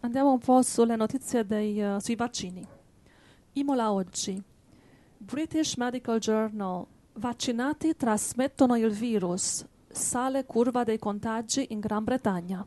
Andiamo un po' sulle notizie sui vaccini. Imola oggi. British Medical Journal. Vaccinati trasmettono il virus. Sale curva dei contagi in Gran Bretagna.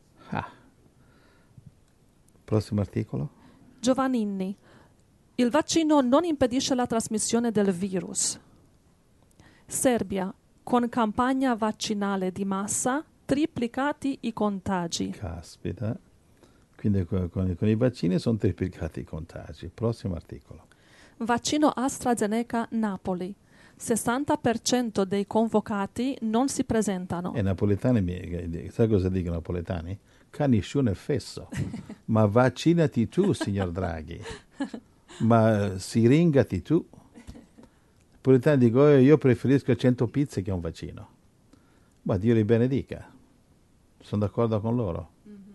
Prossimo articolo. Giovannini. Il vaccino non impedisce la trasmissione del virus. Serbia. Con campagna vaccinale di massa, triplicati i contagi. Caspita. Quindi con i vaccini sono triplicati i contagi. Prossimo articolo. Vaccino AstraZeneca Napoli. 60% dei convocati non si presentano. E napoletani, sai cosa dicono i napoletani? Che nessuno è fesso. Ma vaccinati tu, signor Draghi. Ma siringati tu. I napoletani dicono, io preferisco 100 pizze che un vaccino. Ma Dio li benedica. Sono d'accordo con loro.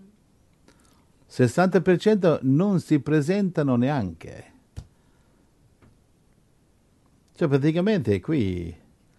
60% non si presentano neanche. Cioè praticamente qui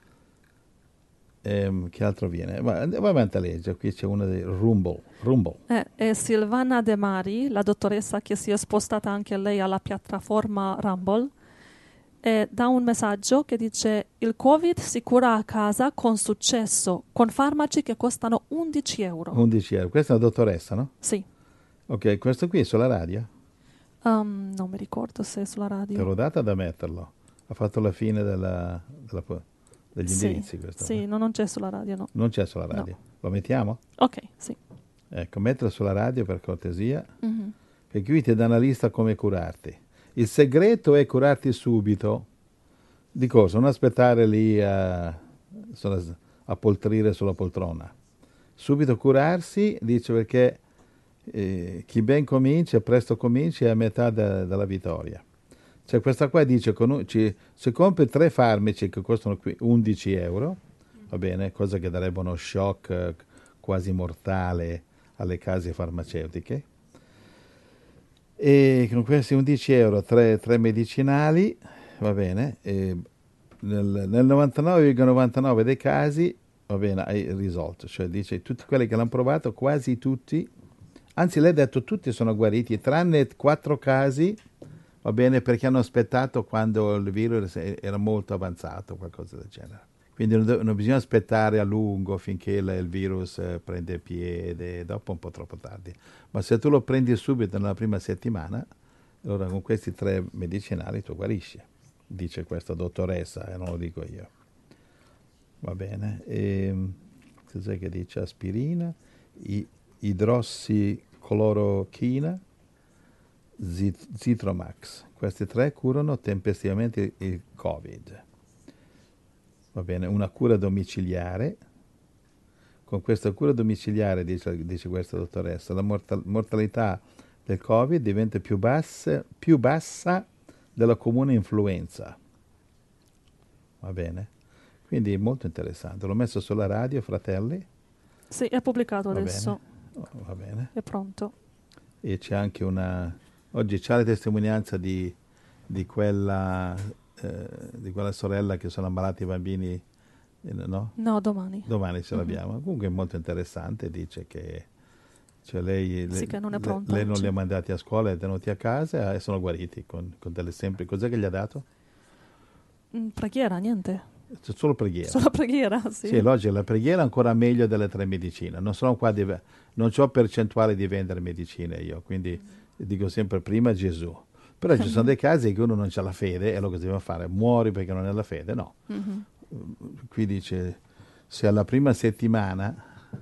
che altro viene? Va avanti a leggere, qui c'è una di Rumble. È Silvana De Mari, la dottoressa che si è spostata anche lei alla piattaforma Rumble, e dà un messaggio che dice: il Covid si cura a casa con successo, con farmaci che costano 11 euro. 11 euro, questa è una dottoressa, no? Sì. Ok, questo qui è sulla radio? Non mi ricordo se è sulla radio. Te l'ho data da metterlo. Ha fatto la fine degli indirizzi. Questo. Sì, non c'è sulla radio, no. Non c'è sulla radio. No. Lo mettiamo? Ok, sì. Ecco, mettilo sulla radio per cortesia. Perché qui ti dà una lista come curarti. Il segreto è curarti subito. Di cosa? Non aspettare lì a poltrire sulla poltrona. Subito curarsi, dice, perché chi ben comincia, presto comincia, è a metà della vittoria. Cioè questa qua dice, se compri 3 farmaci che costano 11 euro, va bene, cosa che darebbe uno shock quasi mortale alle case farmaceutiche, e con questi 11 euro 3 medicinali, va bene, e nel 99,99 dei casi, va bene, hai risolto. Cioè dice, tutti quelli che l'hanno provato, quasi tutti, anzi lei ha detto tutti sono guariti, tranne 4 casi, va bene, perché hanno aspettato quando il virus era molto avanzato, qualcosa del genere. Quindi non bisogna aspettare a lungo finché il virus prende piede, dopo un po' troppo tardi. Ma se tu lo prendi subito nella prima settimana, allora con questi 3 medicinali tu guarisci, dice questa dottoressa, e non lo dico io. Va bene. Cos'è che dice? Aspirina, idrossiclorochina, Zitromax. Questi 3 curano tempestivamente il Covid. Va bene, una cura domiciliare. Con questa cura domiciliare, dice questa dottoressa, la mortalità del Covid diventa più bassa della comune influenza. Va bene? Quindi è molto interessante. L'ho messo sulla radio, fratelli. Sì, è pubblicato adesso. Va bene. È pronto. E c'è anche oggi c'è la testimonianza di quella sorella che sono ammalati i bambini, no? No, domani. Domani ce l'abbiamo. Comunque è molto interessante, dice che lei che non è pronta. Lei non li ha mandati a scuola, li ha tenuti a casa e sono guariti con delle semplici. Cos'è che gli ha dato? Preghiera, niente. Solo preghiera. Solo preghiera, sì. Sì, logico, la preghiera è ancora meglio delle 3 medicine. Non sono qua non ho percentuale di vendere medicine io, quindi dico sempre prima Gesù. Però ci sono dei casi che uno non ha la fede e allora cosa deve fare? Muori perché non ha la fede? No. Qui dice, se alla prima settimana,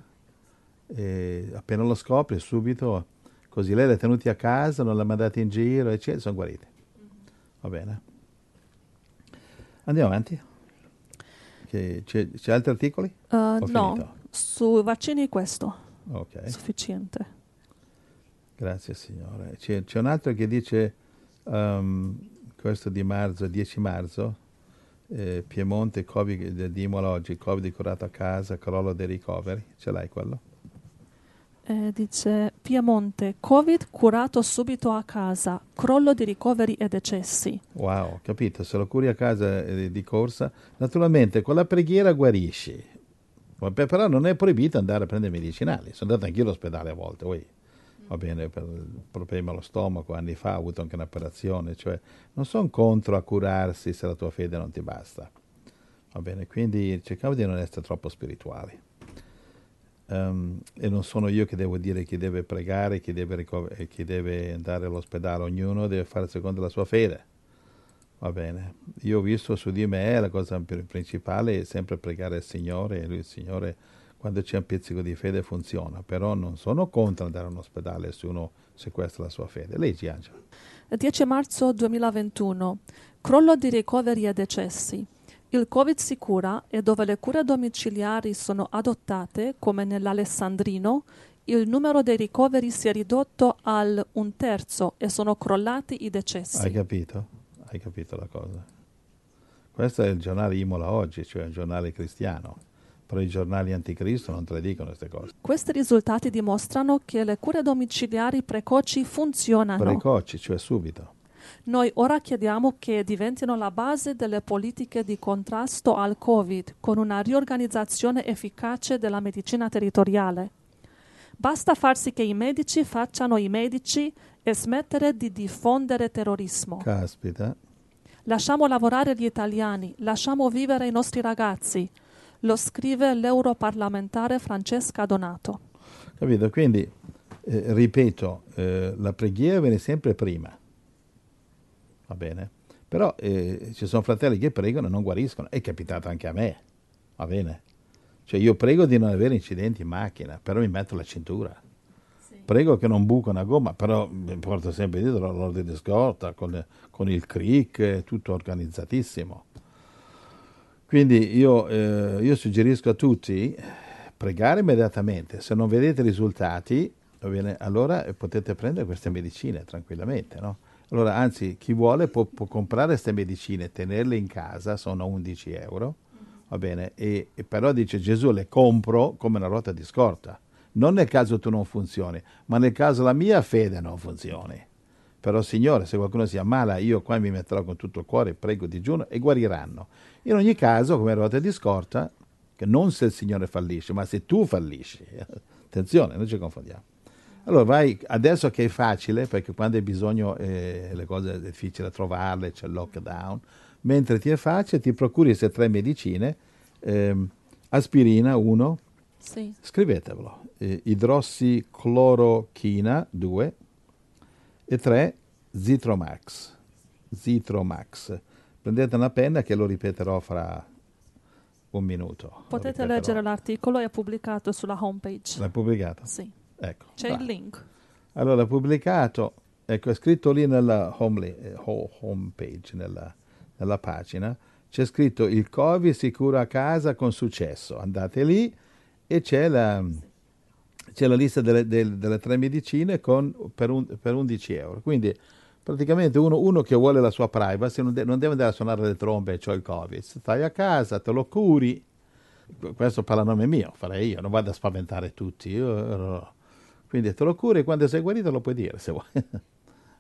appena lo scopri, subito, così lei l'ha tenuti a casa, non l'ha mandati in giro, eccetera, sono guariti. Va bene. Andiamo avanti. C'è altri articoli? No, sui vaccini questo. Ok. Sufficiente. Grazie Signore. C'è un altro che dice, questo di marzo, 10 marzo, Piemonte, Covid di Imola oggi, Covid curato a casa, crollo dei ricoveri. Ce l'hai quello? Dice Piemonte, Covid curato subito a casa, crollo di ricoveri e decessi. Wow, capito, se lo curi a casa di corsa, naturalmente con la preghiera guarisci, però non è proibito andare a prendere medicinali. Sono andato anch'io all'ospedale a volte, va bene, per il problema allo stomaco, anni fa ho avuto anche un'operazione, cioè non sono contro a curarsi se la tua fede non ti basta, va bene, quindi cerchiamo di non essere troppo spirituali. E non sono io che devo dire chi deve pregare, chi deve andare all'ospedale, ognuno deve fare secondo la sua fede, va bene. Io ho visto su di me la cosa principale è sempre pregare il Signore, e lui il Signore quando c'è un pizzico di fede funziona, però non sono contro andare all'ospedale se uno sequestra la sua fede. Leggi, Angela. 10 marzo 2021. Crollo di ricoveri e decessi. Il Covid si cura e dove le cure domiciliari sono adottate, come nell'Alessandrino, il numero dei ricoveri si è ridotto al 1/3 e sono crollati i decessi. Hai capito? Hai capito la cosa? Questo è il giornale Imola oggi, cioè un giornale cristiano. Però i giornali anticristo non te le dicono queste cose. Questi risultati dimostrano che le cure domiciliari precoci funzionano. Precoci, cioè subito. Noi ora chiediamo che diventino la base delle politiche di contrasto al Covid, con una riorganizzazione efficace della medicina territoriale. Basta far sì che i medici facciano i medici e smettere di diffondere terrorismo. Caspita. Lasciamo lavorare gli italiani, lasciamo vivere i nostri ragazzi. Lo scrive l'europarlamentare Francesca Donato. Capito? Quindi, ripeto, la preghiera viene sempre prima. Va bene? Però ci sono fratelli che pregano e non guariscono. È capitato anche a me. Va bene? Cioè io prego di non avere incidenti in macchina, però mi metto la cintura. Sì. Prego che non buco una gomma, però mi porto sempre dietro l'ordine di scorta, con il cric, tutto organizzatissimo. Quindi io suggerisco a tutti pregare immediatamente. Se non vedete risultati, va bene, allora potete prendere queste medicine tranquillamente, no? Allora, anzi, chi vuole può comprare queste medicine, tenerle in casa, sono 11 euro, va bene, e però dice Gesù le compro come una ruota di scorta. Non nel caso tu non funzioni, ma nel caso la mia fede non funzioni. Però Signore, se qualcuno si ammala, io qua mi metterò con tutto il cuore, prego, digiuno e guariranno. In ogni caso, come ruota di scorta, che non se il Signore fallisce, ma se tu fallisci. Attenzione, non ci confondiamo. Allora vai, adesso che è facile, perché quando hai bisogno le cose è difficile trovarle, c'è il lockdown, mentre ti è facile ti procuri queste 3 medicine, aspirina 1, sì. Scrivetevelo, idrossiclorochina 2 e 3 Zitromax. Prendete una penna che lo ripeterò fra un minuto. Potete leggere l'articolo, è pubblicato sulla homepage. L'hai pubblicato? Sì. Ecco, c'è il link. Allora, pubblicato, ecco, è scritto lì nella homepage, nella pagina, c'è scritto il Covid si cura a casa con successo. Andate lì e c'è la lista delle 3 medicine per 11 euro. Quindi praticamente uno che vuole la sua privacy non deve andare a suonare le trombe, c'ho il Covid. Stai a casa, te lo curi. Questo parla a nome mio, farei io, non vado a spaventare tutti. Quindi te lo curi e quando sei guarito lo puoi dire se vuoi.